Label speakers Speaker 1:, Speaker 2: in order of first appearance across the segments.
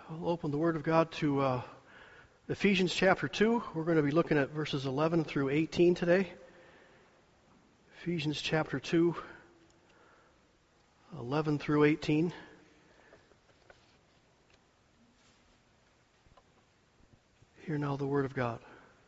Speaker 1: I'll open the Word of God to Ephesians chapter 2. We're going to be looking at verses 11 through 18 today. Ephesians chapter 2, 11 through 18. Hear now the Word of God.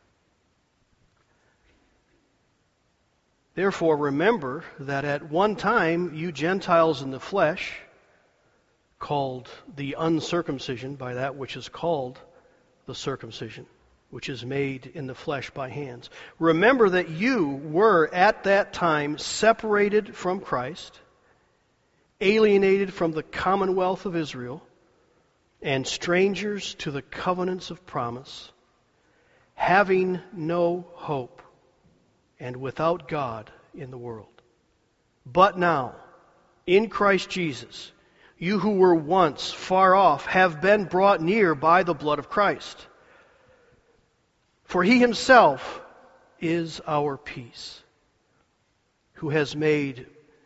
Speaker 1: Therefore, remember that at one time you Gentiles in the flesh, called the uncircumcision by that which is called the circumcision, which is made in the flesh by hands. Remember that you were at that time separated from Christ, alienated from the commonwealth of Israel, and strangers to the covenants of promise, having no hope and without God in the world. But now, in Christ Jesus, you who were once far off have been brought near by the blood of Christ. For he himself is our peace, who has made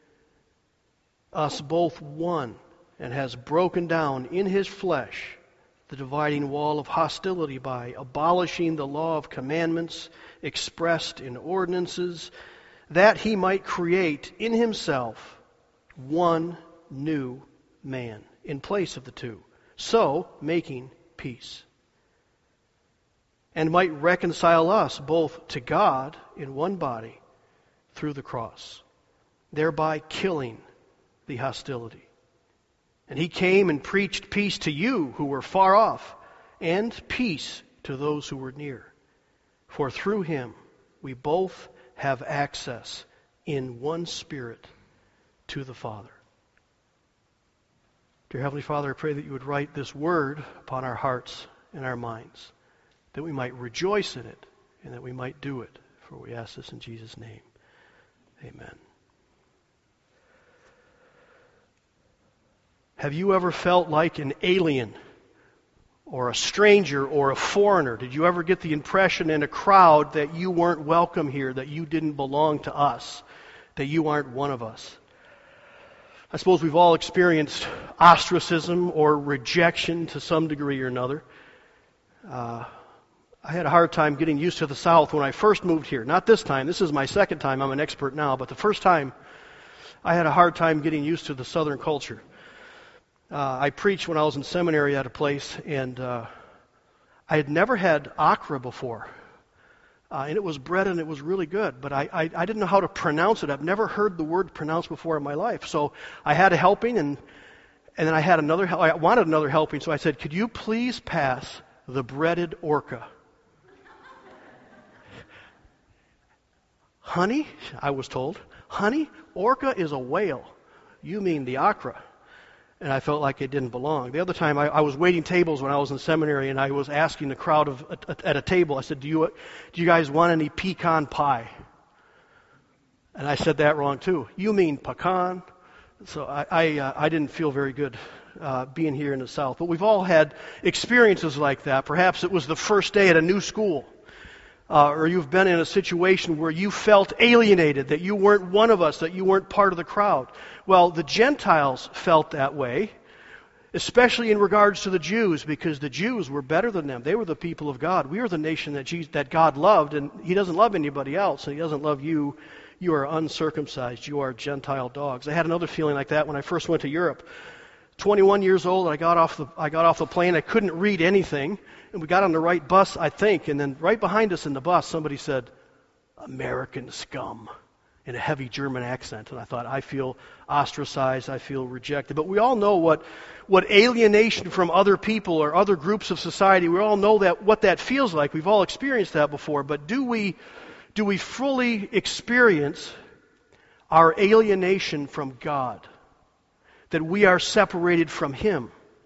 Speaker 1: us both one and has broken down in his flesh the dividing wall of hostility by abolishing the law of commandments expressed in ordinances, that he might create in himself one new man in place of the two, so making peace, and might reconcile us both to God in one body through the cross, thereby killing the hostility. And he came and preached peace to you who were far off, and peace to those who were near. For through him we both have access in one Spirit to the Father. Dear Heavenly Father, I pray that you would write this word upon our hearts and our minds, that we might rejoice in it and that we might do it. For we ask this in Jesus' name. Amen. Have you ever felt like an alien or a stranger or a foreigner? Did you ever get the impression in a crowd that you weren't welcome here, that you didn't belong to us, that you aren't one of us? I suppose we've all experienced ostracism or rejection to some degree or another. I had a hard time getting used to the South when I first moved here. Not this time. This is my second time. I'm an expert now. But the first time, I had a hard time getting used to the Southern culture. I preached when I was in seminary at a place, and I had never had okra before. And it was bread, and it was really good. But I didn't know how to pronounce it. I've never heard the word pronounced before in my life. So I had a helping, and then I had another. I wanted another helping, so I said, "Could you please pass the breaded orca?" "Honey," I was told, "honey, orca is a whale. You mean the okra." And I felt like it didn't belong. The other time, I was waiting tables when I was in seminary, and I was asking the crowd at a table, I said, do you guys want any pecan pie? And I said that wrong too. "You mean pecan?" So I didn't feel very good being here in the South. But we've all had experiences like that. Perhaps it was the first day at a new school. Or you've been in a situation where you felt alienated, that you weren't one of us, that you weren't part of the crowd. Well, the Gentiles felt that way, especially in regards to the Jews, because the Jews were better than them. They were the people of God. We are the nation that God loved, and he doesn't love anybody else, and he doesn't love you. You are uncircumcised. You are Gentile dogs. I had another feeling like that when I first went to Europe. 21 years old, I got off the plane. I couldn't read anything. And we got on the right bus, I think, and then right behind us in the bus, somebody said, "American scum," in a heavy German accent. And I thought, I feel ostracized, I feel rejected. But we all know what alienation from other people or other groups of society, we all know what that feels like. We've all experienced that before. But do we fully experience our alienation from God? That we are separated from him?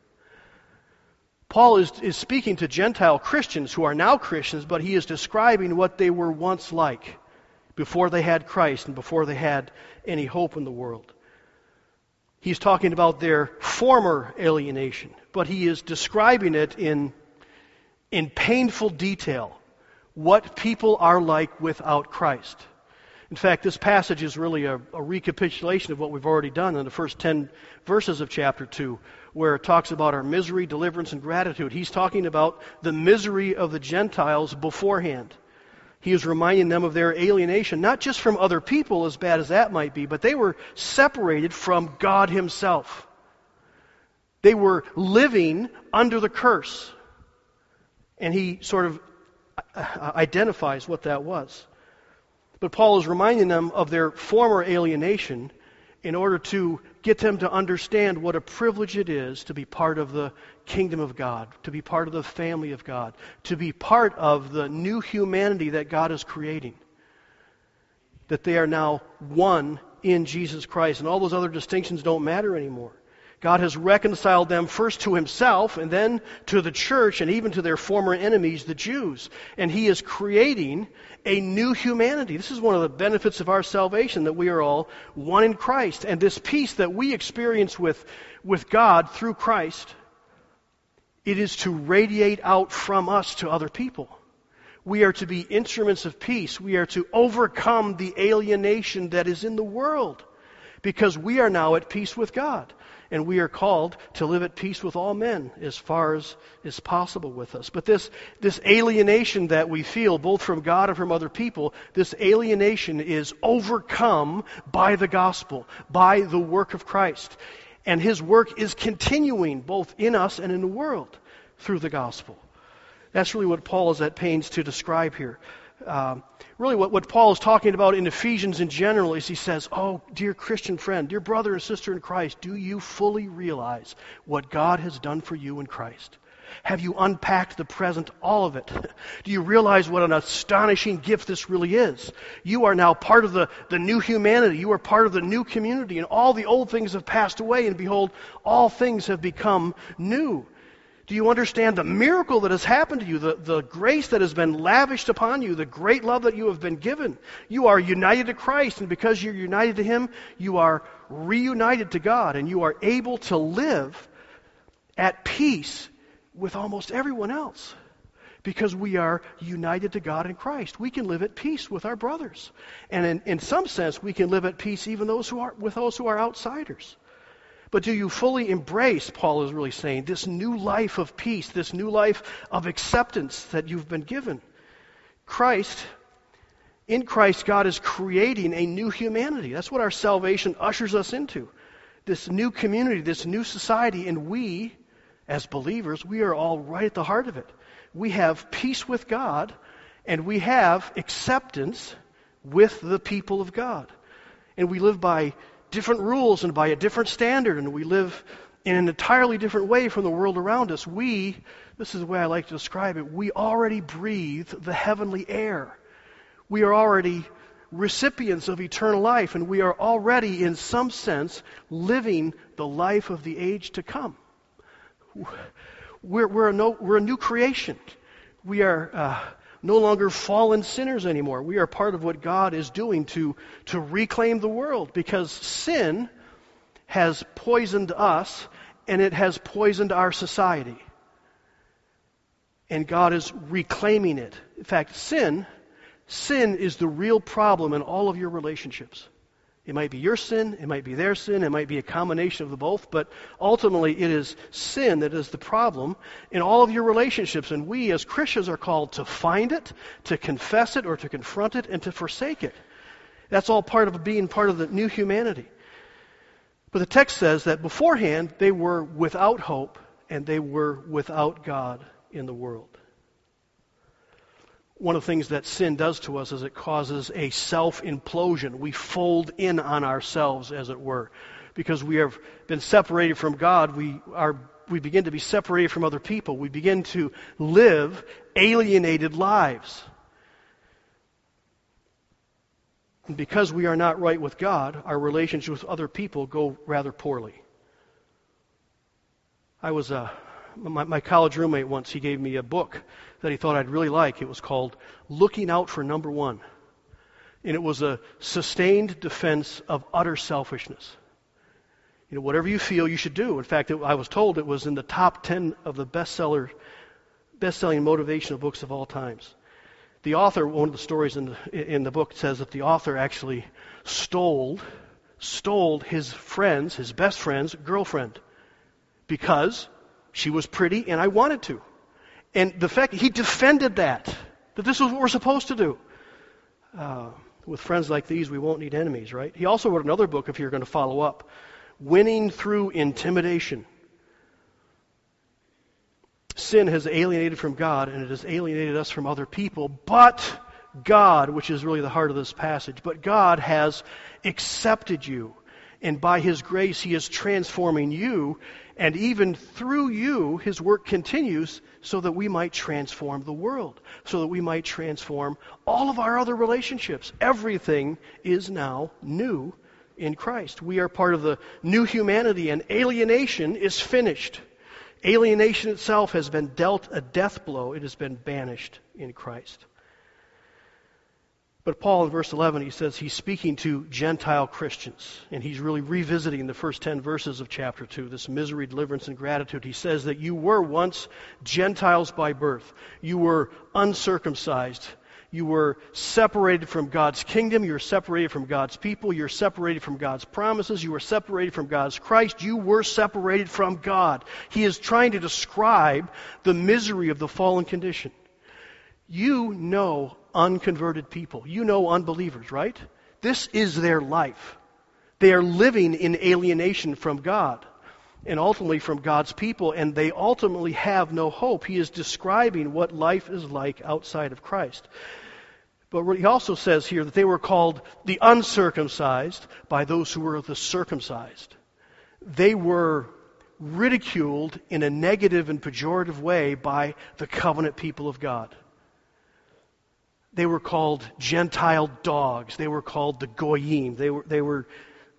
Speaker 1: Paul is speaking to Gentile Christians who are now Christians, but he is describing what they were once like before they had Christ and before they had any hope in the world. He's talking about their former alienation, but he is describing it in painful detail, what people are like without Christ. In fact, this passage is really a recapitulation of what we've already done in the first 10 verses of chapter 2, where it talks about our misery, deliverance, and gratitude. He's talking about the misery of the Gentiles beforehand. He is reminding them of their alienation, not just from other people, as bad as that might be, but they were separated from God Himself. They were living under the curse. And he sort of identifies what that was. But Paul is reminding them of their former alienation in order to get them to understand what a privilege it is to be part of the kingdom of God, to be part of the family of God, to be part of the new humanity that God is creating. That they are now one in Jesus Christ, and all those other distinctions don't matter anymore. God has reconciled them first to Himself and then to the church and even to their former enemies, the Jews. And He is creating a new humanity. This is one of the benefits of our salvation, that we are all one in Christ. And this peace that we experience with God through Christ, it is to radiate out from us to other people. We are to be instruments of peace. We are to overcome the alienation that is in the world, because we are now at peace with God. And we are called to live at peace with all men as far as is possible with us. But this alienation that we feel, both from God and from other people, this alienation is overcome by the gospel, by the work of Christ. And His work is continuing both in us and in the world through the gospel. That's really what Paul is at pains to describe here. Really what Paul is talking about in Ephesians in general is he says, oh, dear Christian friend, dear brother and sister in Christ, do you fully realize what God has done for you in Christ? Have you unpacked the present, all of it? Do you realize what an astonishing gift this really is? You are now part of the new humanity. You are part of the new community, and all the old things have passed away, and behold, all things have become new. Do you understand the miracle that has happened to you, the grace that has been lavished upon you, the great love that you have been given? You are united to Christ, and because you're united to Him, you are reunited to God, and you are able to live at peace with almost everyone else. Because we are united to God in Christ. We can live at peace with our brothers. And in some sense, we can live at peace even with those who are outsiders. But do you fully embrace, Paul is really saying, this new life of peace, this new life of acceptance that you've been given? In Christ, God is creating a new humanity. That's what our salvation ushers us into. This new community, this new society, and we, as believers, we are all right at the heart of it. We have peace with God, and we have acceptance with the people of God. And we live by different rules and by a different standard, and we live in an entirely different way from the world around us. This is the way I like to describe it, we already breathe the heavenly air. We are already recipients of eternal life, and we are already, in some sense, living the life of the age to come. We're a new creation. We are no longer fallen sinners anymore. We are part of what God is doing to reclaim the world, because sin has poisoned us and it has poisoned our society. And God is reclaiming it. In fact, sin is the real problem in all of your relationships. It might be your sin, it might be their sin, it might be a combination of the both, but ultimately it is sin that is the problem in all of your relationships. And we as Christians are called to find it, to confess it, or to confront it, and to forsake it. That's all part of being part of the new humanity. But the text says that beforehand they were without hope and they were without God in the world. One of the things that sin does to us is it causes a self-implosion. We fold in on ourselves, as it were. Because we have been separated from God, we begin to be separated from other people. We begin to live alienated lives. And because we are not right with God, our relationships with other people go rather poorly. My college roommate once, he gave me a book that he thought I'd really like. It was called Looking Out for Number One. And it was a sustained defense of utter selfishness. Whatever you feel, you should do. In fact, I was told it was in the top 10 of the best-selling motivational books of all times. The author, one of the stories in the book says that the author actually stole his best friend's girlfriend. because she was pretty and I wanted to. And the fact that he defended that this was what we're supposed to do. With friends like these, we won't need enemies, right? He also wrote another book, if you're going to follow up, Winning Through Intimidation. Sin has alienated from God, and it has alienated us from other people, but God, which is really the heart of this passage, but God has accepted you, and by His grace He is transforming you, and even through you, His work continues so that we might transform the world, so that we might transform all of our other relationships. Everything is now new in Christ. We are part of the new humanity, and alienation is finished. Alienation itself has been dealt a death blow. It has been banished in Christ. But Paul, in verse 11, he says he's speaking to Gentile Christians, and he's really revisiting the first 10 verses of chapter 2, this misery, deliverance, and gratitude. He says that you were once Gentiles by birth. You were uncircumcised. You were separated from God's kingdom. You were separated from God's people. You were separated from God's promises. You were separated from God's Christ. You were separated from God. He is trying to describe the misery of the fallen condition. You know unconverted people. You know unbelievers, right? This is their life. They are living in alienation from God and ultimately from God's people, and they ultimately have no hope. He is describing what life is like outside of Christ. But he also says here that they were called the uncircumcised by those who were the circumcised. They were ridiculed in a negative and pejorative way by the covenant people of God. They were called Gentile dogs. They were called the goyim. There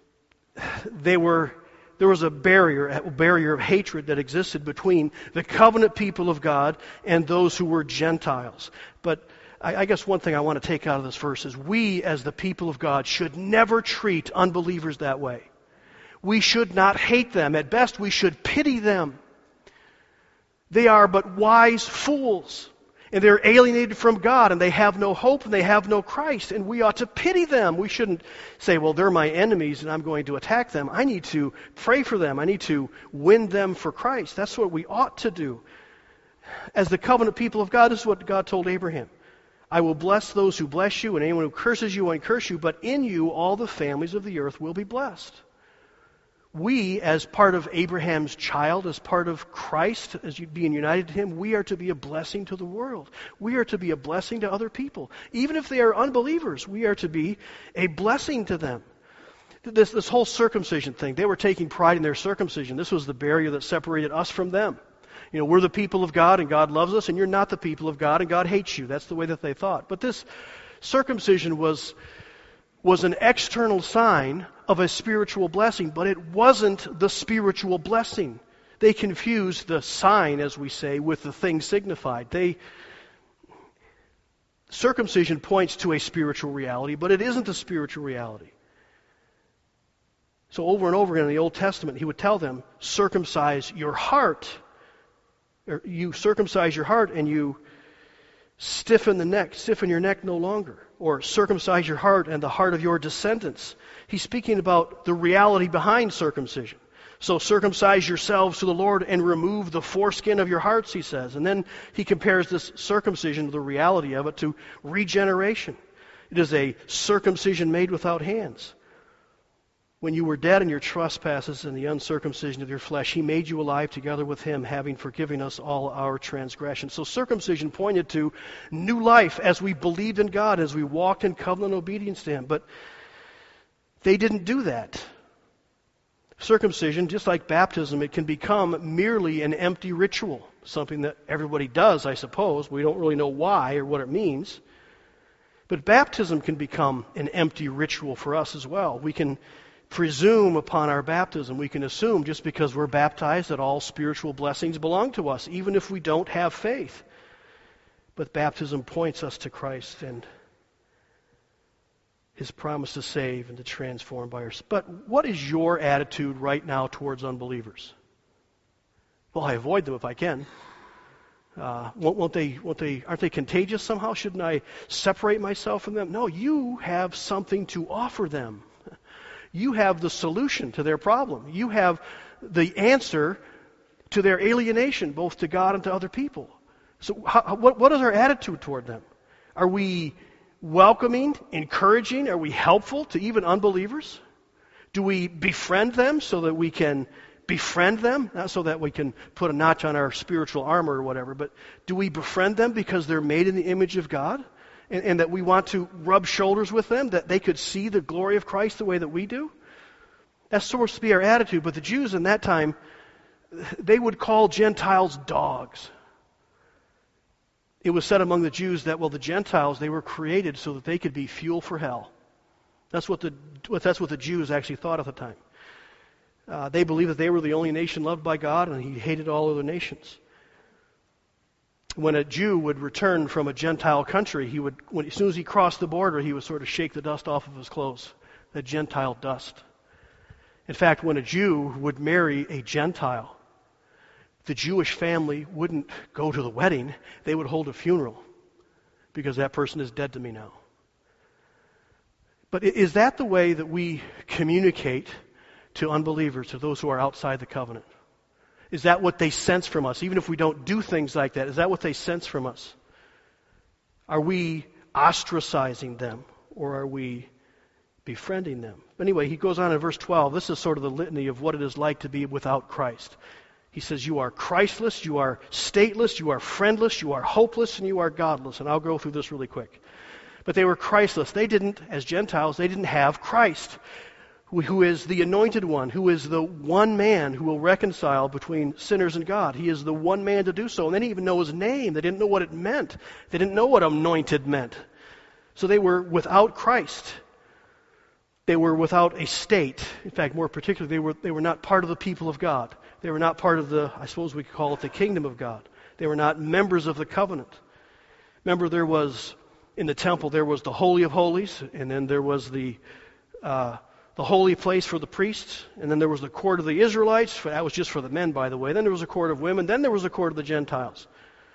Speaker 1: was a barrier of hatred that existed between the covenant people of God and those who were Gentiles. But I guess one thing I want to take out of this verse is we, as the people of God, should never treat unbelievers that way. We should not hate them. At best, we should pity them. They are but wise fools. And they're alienated from God, and they have no hope, and they have no Christ, and we ought to pity them. We shouldn't say, well, they're my enemies, and I'm going to attack them. I need to pray for them. I need to win them for Christ. That's what we ought to do. As the covenant people of God, this is what God told Abraham. I will bless those who bless you, and anyone who curses you, I curse you, but in you all the families of the earth will be blessed. We, as part of Abraham's child, as part of Christ, as being united to Him, we are to be a blessing to the world. We are to be a blessing to other people. Even if they are unbelievers, we are to be a blessing to them. This whole circumcision thing, they were taking pride in their circumcision. This was the barrier that separated us from them. You know, we're the people of God and God loves us, and you're not the people of God and God hates you. That's the way that they thought. But this circumcision was an external sign of a spiritual blessing, but it wasn't the spiritual blessing. They confused the sign, as we say, with the thing signified. Circumcision points to a spiritual reality, but it isn't a spiritual reality. So over and over again in the Old Testament, He would tell them, circumcise your heart. Or you circumcise your heart and you stiffen your neck no longer. Or circumcise your heart and the heart of your descendants. He's speaking about the reality behind circumcision. So circumcise yourselves to the Lord and remove the foreskin of your hearts, he says. And then he compares this circumcision, the reality of it, to regeneration. It is a circumcision made without hands. When you were dead in your trespasses and the uncircumcision of your flesh, He made you alive together with Him, having forgiven us all our transgressions. So circumcision pointed to new life as we believed in God, as we walked in covenant obedience to Him. But they didn't do that. Circumcision, just like baptism, it can become merely an empty ritual, something that everybody does, I suppose. We don't really know why or what it means. But baptism can become an empty ritual for us as well. We can presume upon our baptism. We can assume just because we're baptized that all spiritual blessings belong to us, even if we don't have faith. But baptism points us to Christ and His promise to save and to transform by us. But what is your attitude right now towards unbelievers? Well, I avoid them if I can. Aren't they contagious somehow? Shouldn't I separate myself from them? No, you have something to offer them. You have the solution to their problem. You have the answer to their alienation, both to God and to other people. So what is our attitude toward them? Are we welcoming, encouraging? Are we helpful to even unbelievers? Do we befriend them so that we can befriend them? Not so that we can put a notch on our spiritual armor or whatever, but do we befriend them because they're made in the image of God? And that we want to rub shoulders with them, that they could see the glory of Christ the way that we do? That's supposed to be our attitude. But the Jews in that time, they would call Gentiles dogs. It was said among the Jews that, well, the Gentiles, they were created so that they could be fuel for hell. That's what the Jews actually thought at the time. They believed that they were the only nation loved by God, and He hated all other nations. When a Jew would return from a Gentile country, as soon as he crossed the border, he would sort of shake the dust off of his clothes, that Gentile dust. In fact, when a Jew would marry a Gentile, the Jewish family wouldn't go to the wedding, they would hold a funeral, because that person is dead to me now. But is that the way that we communicate to unbelievers, to those who are outside the covenant? Is that what they sense from us? Even if we don't do things like that, is that what they sense from us? Are we ostracizing them, or are we befriending them? Anyway, he goes on in verse 12. This is sort of the litany of what it is like to be without Christ. He says, you are Christless, you are stateless, you are friendless, you are hopeless, and you are godless. And I'll go through this really quick. But they were Christless. They didn't, as Gentiles, they didn't have Christ, who is the anointed one, who is the one man who will reconcile between sinners and God. He is the one man to do so. And they didn't even know his name. They didn't know what it meant. They didn't know what anointed meant. So they were without Christ. They were without a state. In fact, more particularly, they were not part of the people of God. They were not part of I suppose we could call it the kingdom of God. They were not members of the covenant. Remember, in the temple, there was the Holy of Holies, and then there was the holy place for the priests, and then there was the court of the Israelites. That was just for the men, by the way. Then there was a court of women. Then there was a court of the Gentiles.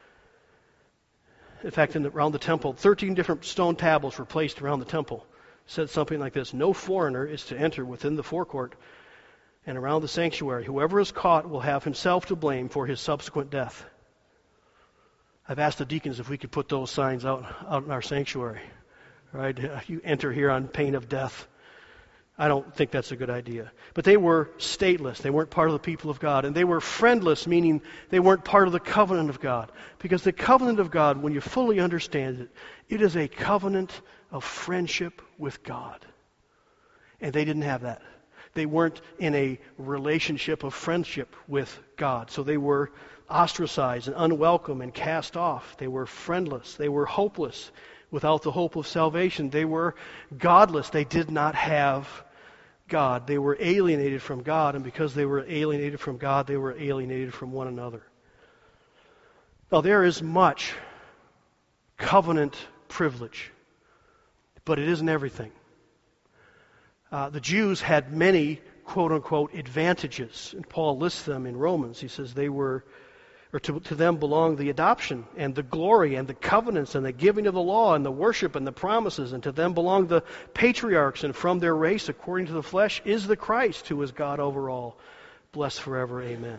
Speaker 1: In fact, around the temple, 13 different stone tablets were placed around the temple. It said something like this: no foreigner is to enter within the forecourt and around the sanctuary. Whoever is caught will have himself to blame for his subsequent death. I've asked the deacons if we could put those signs out in our sanctuary. Right? You enter here on pain of death. I don't think that's a good idea. But they were stateless. They weren't part of the people of God. And they were friendless, meaning they weren't part of the covenant of God. Because the covenant of God, when you fully understand it, it is a covenant of friendship with God. And they didn't have that. They weren't in a relationship of friendship with God. So they were ostracized and unwelcome and cast off. They were friendless. They were hopeless, without the hope of salvation. They were godless. They did not have God. They were alienated from God, and because they were alienated from God, they were alienated from one another. Now, there is much covenant privilege, but it isn't everything. The Jews had many, quote-unquote, advantages, and Paul lists them in Romans. He says to them belong the adoption and the glory and the covenants and the giving of the law and the worship and the promises, and to them belong the patriarchs, and from their race, according to the flesh, is the Christ, who is God over all, blessed forever. Amen.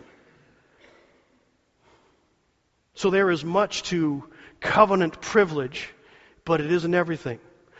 Speaker 1: So there is much to covenant privilege, but it isn't everything.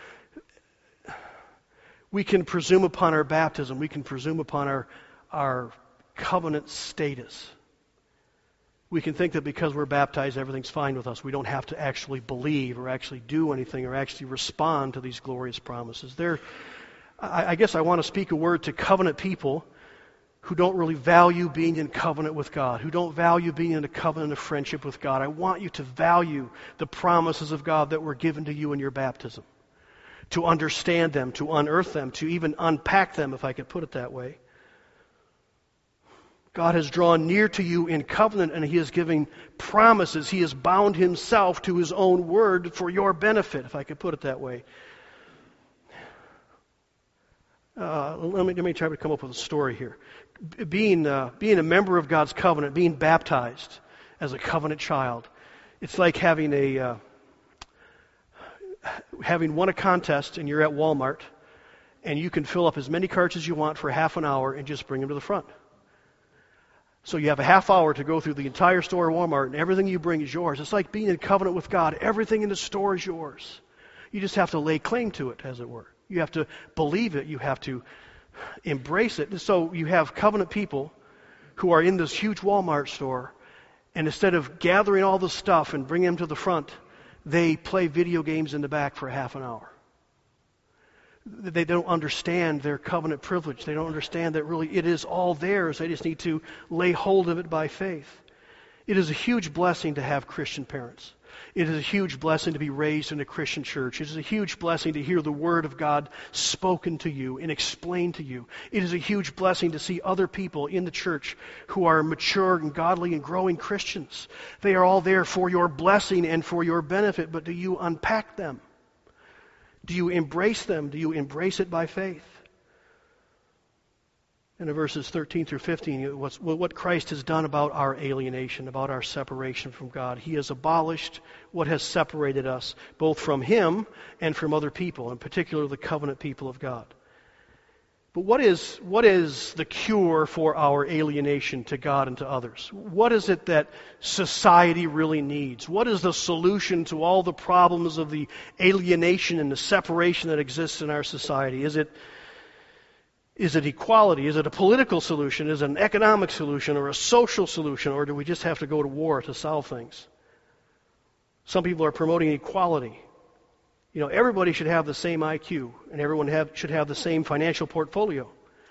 Speaker 1: We can presume upon our baptism. We can presume upon our covenant status. We can think that because we're baptized, everything's fine with us. We don't have to actually believe or actually do anything or actually respond to these glorious promises. I guess I want to speak a word to covenant people who don't really value being in covenant with God, who don't value being in a covenant of friendship with God. I want you to value the promises of God that were given to you in your baptism, to understand them, to unearth them, to even unpack them, if I could put it that way. God has drawn near to you in covenant, and He is giving promises. He has bound Himself to His own word for your benefit, if I could put it that way. Let me try to come up with a story here. Being a member of God's covenant, being baptized as a covenant child, it's like having won a contest and you're at Walmart and you can fill up as many carts as you want for half an hour and just bring them to the front. So you have a half hour to go through the entire store of Walmart, and everything you bring is yours. It's like being in covenant with God. Everything in the store is yours. You just have to lay claim to it, as it were. You have to believe it. You have to embrace it. And so you have covenant people who are in this huge Walmart store, and instead of gathering all the stuff and bringing them to the front, they play video games in the back for half an hour. They don't understand their covenant privilege. They don't understand that really it is all theirs. They just need to lay hold of it by faith. It is a huge blessing to have Christian parents. It is a huge blessing to be raised in a Christian church. It is a huge blessing to hear the Word of God spoken to you and explained to you. It is a huge blessing to see other people in the church who are mature and godly and growing Christians. They are all there for your blessing and for your benefit, but do you unpack them? Do you embrace them? Do you embrace it by faith? And in verses 13 through 15, what Christ has done about our alienation, about our separation from God. He has abolished what has separated us, both from Him and from other people, in particular the covenant people of God. But what is the cure for our alienation to God and to others? What is it that society really needs? What is the solution to all the problems of the alienation and the separation that exists in our society? Is it equality? Is it a political solution? Is it an economic solution or a social solution? Or do we just have to go to war to solve things? Some people are promoting equality. Everybody should have the same IQ, and everyone should have the same financial portfolio.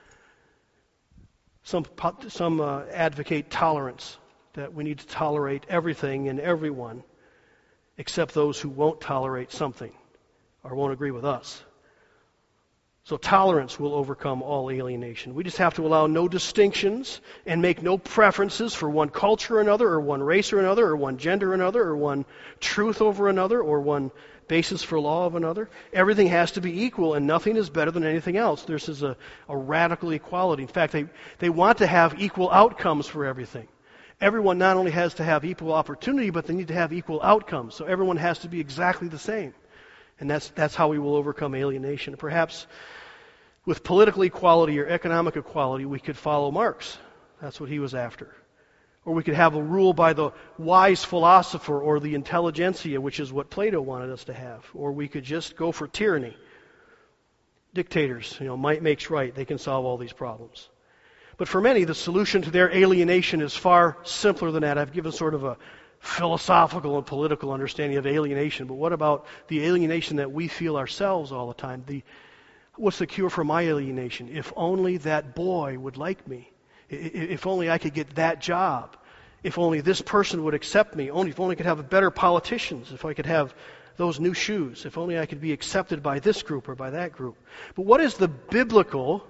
Speaker 1: Some advocate tolerance, that we need to tolerate everything and everyone except those who won't tolerate something or won't agree with us. So tolerance will overcome all alienation. We just have to allow no distinctions and make no preferences for one culture or another, or one race or another, or one gender or another, or one truth over another, or one basis for law of another. Everything has to be equal, and nothing is better than anything else. This is a radical equality. In fact, they want to have equal outcomes for everything. Everyone not only has to have equal opportunity, but they need to have equal outcomes. So everyone has to be exactly the same. And that's how we will overcome alienation. Perhaps with political equality or economic equality, we could follow Marx. That's what he was after. Or we could have a rule by the wise philosopher or the intelligentsia, which is what Plato wanted us to have. Or we could just go for tyranny. Dictators, might makes right. They can solve all these problems. But for many, the solution to their alienation is far simpler than that. I've given sort of a philosophical and political understanding of alienation. But what about the alienation that we feel ourselves all the time? What's the cure for my alienation? If only that boy would like me. If only I could get that job. If only this person would accept me. If only I could have better politicians. If I could have those new shoes. If only I could be accepted by this group or by that group. But what is the biblical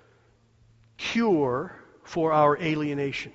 Speaker 1: cure for our alienation?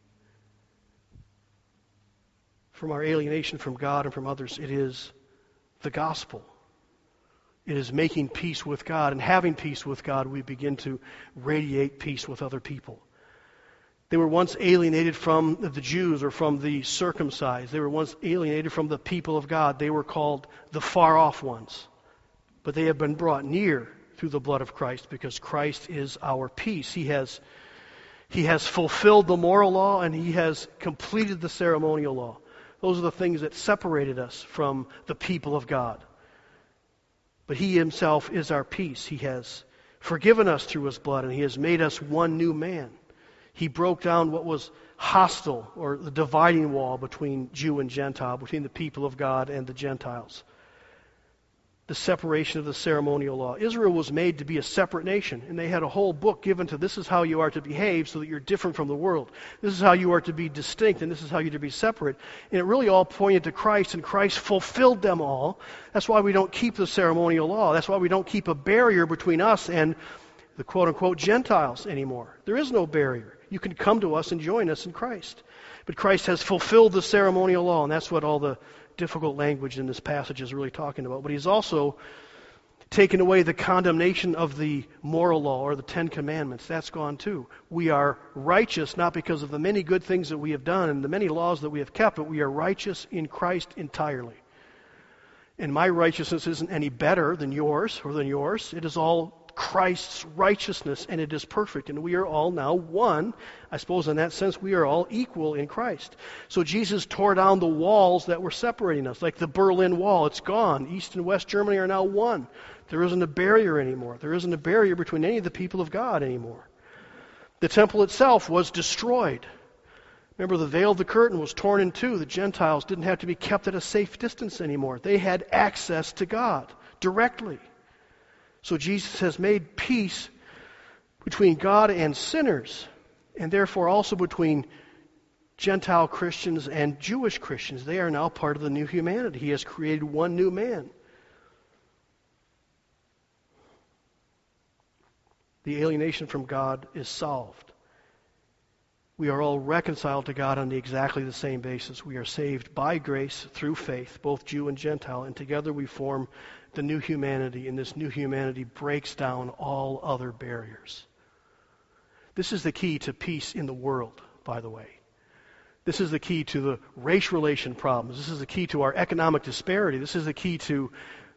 Speaker 1: From our alienation from God and from others, it is the gospel. It is making peace with God. And having peace with God, we begin to radiate peace with other people. They were once alienated from the Jews or from the circumcised. They were once alienated from the people of God. They were called the far-off ones. But they have been brought near through the blood of Christ because Christ is our peace. He has fulfilled the moral law and He has completed the ceremonial law. Those are the things that separated us from the people of God. But He Himself is our peace. He has forgiven us through His blood and He has made us one new man. He broke down what was hostile, or the dividing wall between Jew and Gentile, between the people of God and the Gentiles. The separation of the ceremonial law. Israel was made to be a separate nation, and they had a whole book given to this is how you are to behave so that you're different from the world. This is how you are to be distinct, and this is how you're to be separate. And it really all pointed to Christ, and Christ fulfilled them all. That's why we don't keep the ceremonial law. That's why we don't keep a barrier between us and the quote-unquote Gentiles anymore. There is no barrier. You can come to us and join us in Christ. But Christ has fulfilled the ceremonial law, and that's what all the difficult language in this passage is really talking about. But He's also taken away the condemnation of the moral law or the Ten Commandments. That's gone too. We are righteous not because of the many good things that we have done and the many laws that we have kept, but we are righteous in Christ entirely. And my righteousness isn't any better than yours or than yours. It is all Christ's righteousness, and it is perfect, and we are all now one. I suppose in that sense we are all equal in Christ. So Jesus tore down the walls that were separating us, like the Berlin Wall. It's gone. East and West Germany are now one. There isn't a barrier anymore. There isn't a barrier between any of the people of God anymore. The temple itself was destroyed. Remember, the veil of the curtain was torn in two. The Gentiles didn't have to be kept at a safe distance anymore. They had access to God directly. So Jesus has made peace between God and sinners, and therefore also between Gentile Christians and Jewish Christians. They are now part of the new humanity. He has created one new man. The alienation from God is solved. We are all reconciled to God on exactly the same basis. We are saved by grace through faith, both Jew and Gentile, and together we form the new humanity, and this new humanity breaks down all other barriers. This is the key to peace in the world, by the way. This is the key to the race relation problems. This is the key to our economic disparity. This is the key to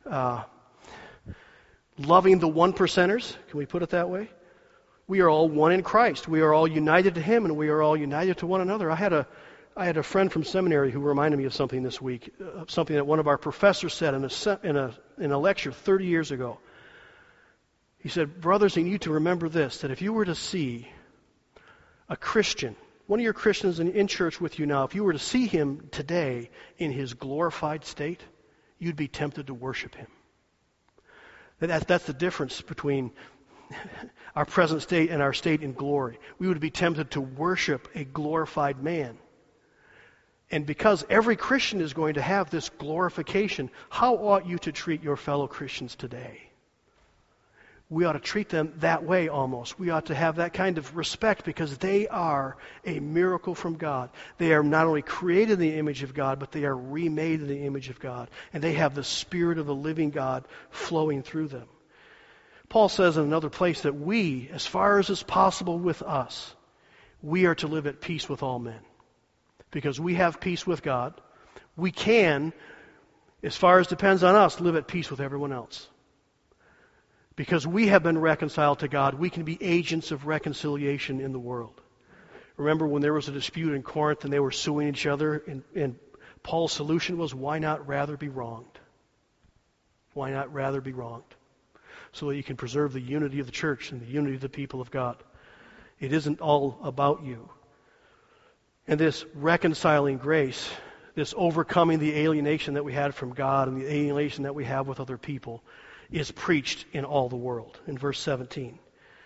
Speaker 1: loving the one percenters. Can we put it that way? We are all one in Christ. We are all united to Him, and we are all united to one another. I had a friend from seminary who reminded me of something this week, something that one of our professors said in a lecture 30 years ago. He said, brothers, you need to remember this, that if you were to see a Christian, one of your Christians in church with you now, if you were to see him today in his glorified state, you'd be tempted to worship him. That's the difference between our present state and our state in glory. We would be tempted to worship a glorified man. And because every Christian is going to have this glorification, how ought you to treat your fellow Christians today? We ought to treat them that way almost. We ought to have that kind of respect because they are a miracle from God. They are not only created in the image of God, but they are remade in the image of God. And they have the Spirit of the living God flowing through them. Paul says in another place that we, as far as is possible with us, we are to live at peace with all men. Because we have peace with God, we can, as far as depends on us, live at peace with everyone else. Because we have been reconciled to God, we can be agents of reconciliation in the world. Remember when there was a dispute in Corinth and they were suing each other, and Paul's solution was, why not rather be wronged? Why not rather be wronged? So that you can preserve the unity of the church and the unity of the people of God. It isn't all about you. And this reconciling grace, this overcoming the alienation that we had from God and the alienation that we have with other people, is preached in all the world. In verse 17,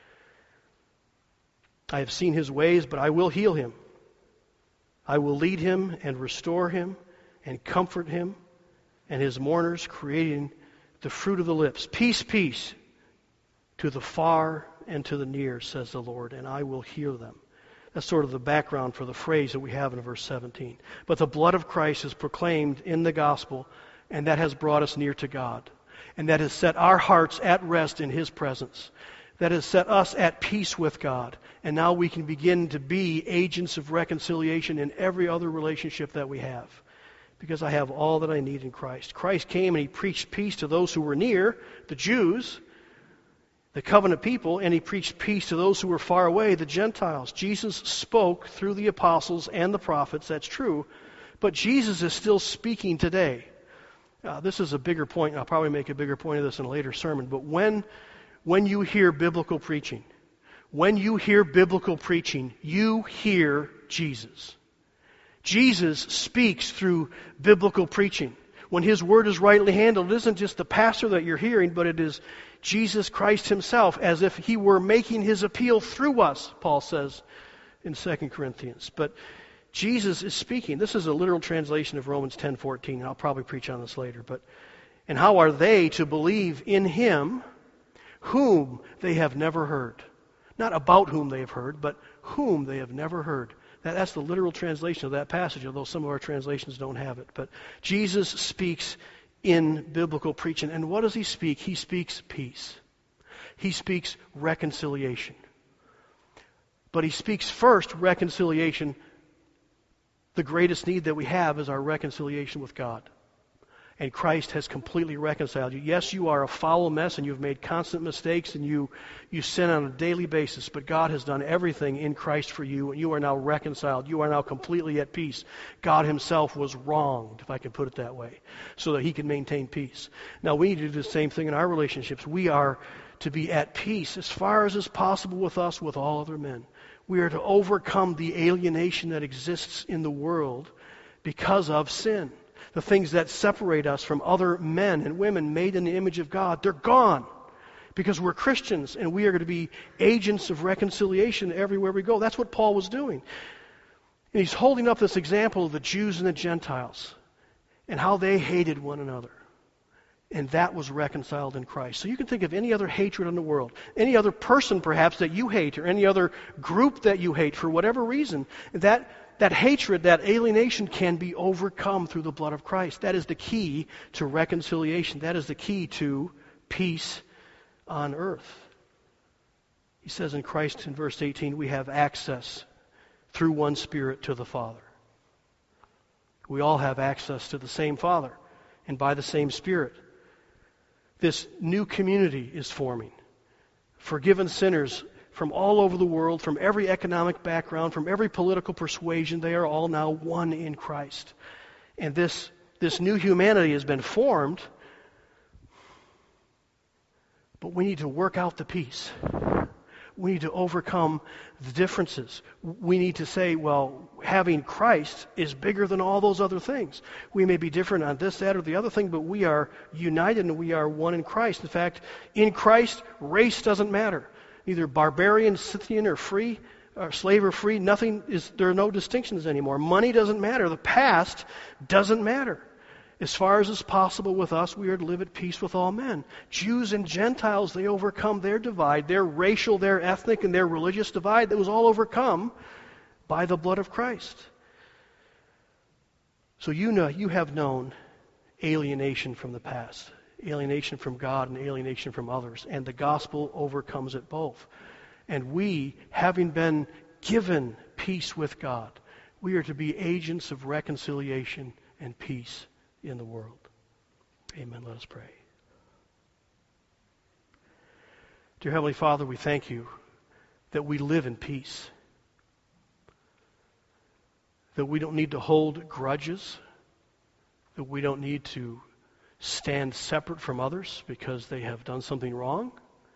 Speaker 1: I have seen his ways, but I will heal him. I will lead him and restore him and comfort him and his mourners, creating the fruit of the lips. Peace, peace to the far and to the near, says the Lord, and I will heal them. That's sort of the background for the phrase that we have in verse 17. But the blood of Christ is proclaimed in the gospel, and that has brought us near to God. And that has set our hearts at rest in His presence. That has set us at peace with God. And now we can begin to be agents of reconciliation in every other relationship that we have. Because I have all that I need in Christ. Christ came and He preached peace to those who were near, the Jews, the covenant people, and He preached peace to those who were far away, the Gentiles. Jesus spoke through the apostles and the prophets, that's true, but Jesus is still speaking today. This is a bigger point, and I'll probably make a bigger point of this in a later sermon, but when you hear biblical preaching, you hear Jesus. Jesus speaks through biblical preaching. When His word is rightly handled, it isn't just the pastor that you're hearing, but it is Jesus Christ Himself, as if He were making His appeal through us, Paul says in 2 Corinthians. But Jesus is speaking. This is a literal translation of Romans 10:14, and I'll probably preach on this later. And how are they to believe in Him whom they have never heard? Not about whom they have heard, but whom they have never heard. That's the literal translation of that passage, although some of our translations don't have it. But Jesus speaks in biblical preaching. And what does He speak? He speaks peace. He speaks reconciliation. But He speaks first reconciliation. The greatest need that we have is our reconciliation with God. And Christ has completely reconciled you. Yes, you are a foul mess and you've made constant mistakes and you sin on a daily basis, but God has done everything in Christ for you and you are now reconciled. You are now completely at peace. God himself was wronged, if I can put it that way, so that he can maintain peace. Now we need to do the same thing in our relationships. We are to be at peace as far as is possible with us, with all other men. We are to overcome the alienation that exists in the world because of sin. The things that separate us from other men and women made in the image of God, they're gone because we're Christians and we are going to be agents of reconciliation everywhere we go. That's what Paul was doing. And he's holding up this example of the Jews and the Gentiles and how they hated one another. And that was reconciled in Christ. So you can think of any other hatred in the world, any other person perhaps that you hate, or any other group that you hate for whatever reason, that hatred, that alienation can be overcome through the blood of Christ. That is the key to reconciliation. That is the key to peace on earth. He says in Christ in verse 18, we have access through one Spirit to the Father. We all have access to the same Father and by the same Spirit. This new community is forming. Forgiven sinners from all over the world, from every economic background, from every political persuasion, they are all now one in Christ. And this new humanity has been formed, but we need to work out the peace. We need to overcome the differences. We need to say, well, having Christ is bigger than all those other things. We may be different on this, that, or the other thing, but we are united and we are one in Christ. In fact, in Christ, race doesn't matter. Neither barbarian, Scythian, or free, or slave or free, there are no distinctions anymore. Money doesn't matter. The past doesn't matter. As far as is possible with us, we are to live at peace with all men. Jews and Gentiles, they overcome their divide, their racial, their ethnic, and their religious divide that was all overcome by the blood of Christ. So you have known alienation from the past, alienation from God and alienation from others, and the gospel overcomes it both. And we, having been given peace with God, we are to be agents of reconciliation and peace in the world. Amen. Let us pray. Dear Heavenly Father, we thank you that we live in peace, that we don't need to hold grudges, that we don't need to stand separate from others because they have done something wrong.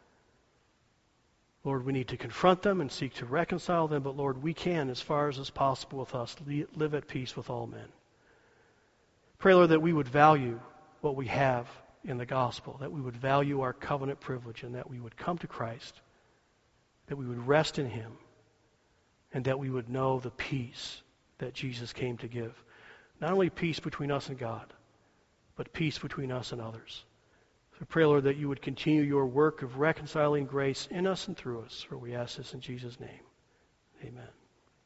Speaker 1: Lord, we need to confront them and seek to reconcile them, but Lord, we can, as far as is possible with us, live at peace with all men. Pray, Lord, that we would value what we have in the gospel, that we would value our covenant privilege, and that we would come to Christ, that we would rest in him, and that we would know the peace that Jesus came to give. Not only peace between us and God, but peace between us and others. So pray, Lord, that you would continue your work of reconciling grace in us and through us, for we ask this in Jesus' name. Amen.